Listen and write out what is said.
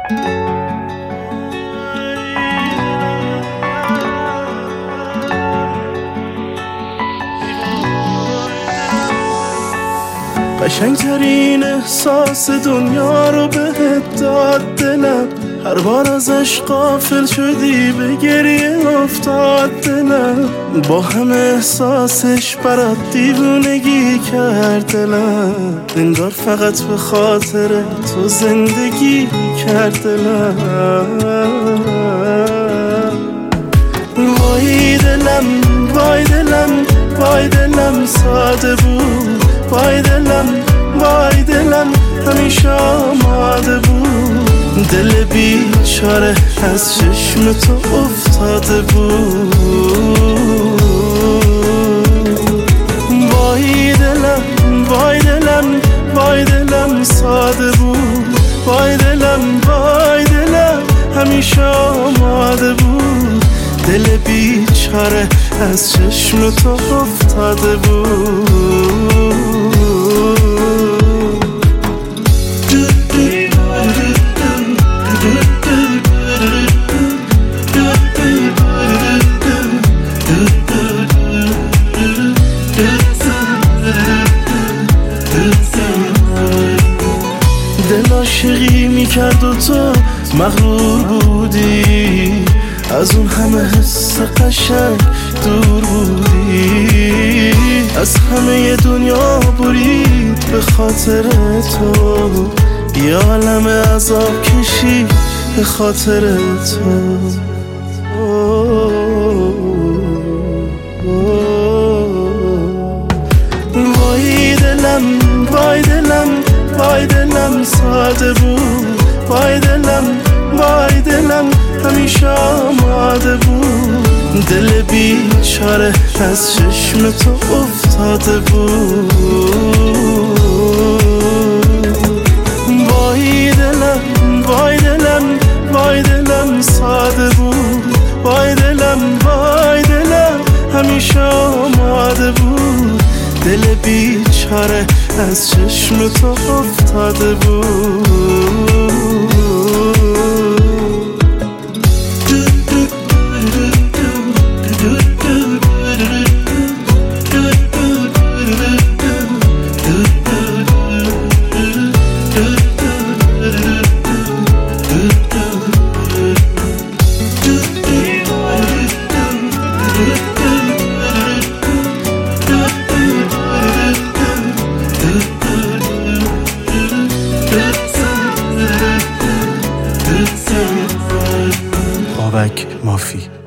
قشنگترین احساس دنیا رو بهت داد دلم، هر بار ازش غافل شدی به گریه افتاد دلم، با همه احساسش برات دیوونگی کرد دلم، انگار فقط به خاطر تو زندگی کرد دلم. وای دلم وای دلم وای دلم ساده بود، وای دلم وای دلم همیشه آماده بود، دل بیچاره از چشم تو افتاده بود. وای دلم وای دلم وای دلم ساده بود، وای دلم وای دلم همیشه آماده بود، دل بیچاره از چشم تو افتاده بود. دل عاشقی میکرد و تو مغرور بودی، از اون همه حس قشنگ دور بودی، از همه دنیا برید به خاطر تو، یه عالم عذاب کشی به خاطر تو. وای دلم وای دلم وای دلم ساده بود، وای دلم وای دلم همیشه آماده بود، دل بیچاره از چشم تو افتاده بود. وای دلم وای دلم وای دلم ساده بود، وای دلم وای دلم همیشه آماده بود، دل بیچاره از چشم تو افتاده بود. بابک مافی